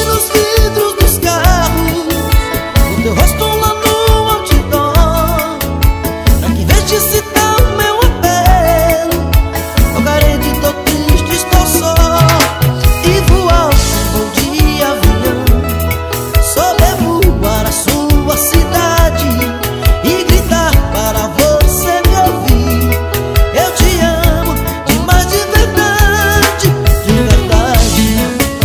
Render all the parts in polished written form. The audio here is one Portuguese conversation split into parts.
nos vidros dos carros, o teu rosto lá no outdoor, pra que veja se tá o meu apelo. Tô carente, tô triste, estou só. E voar, vou de avião, sobrevoar a sua cidade e gritar para você me ouvir: eu te amo demais, de verdade, de verdade.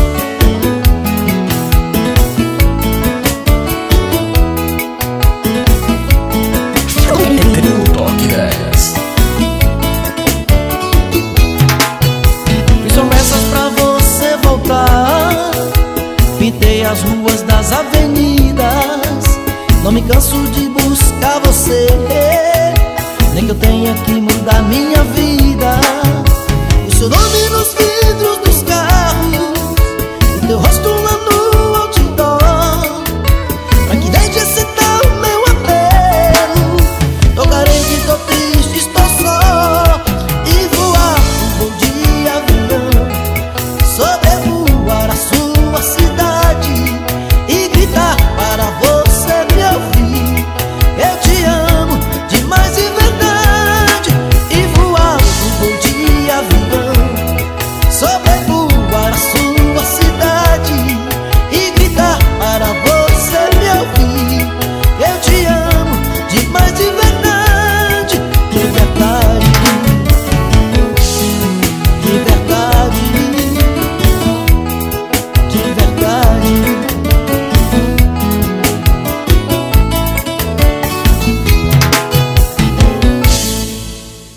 Toque 10. Fiz promessas pra você voltar, pintei as ruas das avenidas, não me canso de buscar você, nem que eu tenha que mudar minha vida. O seu nome nos vidros dos carros, o teu rosto lá no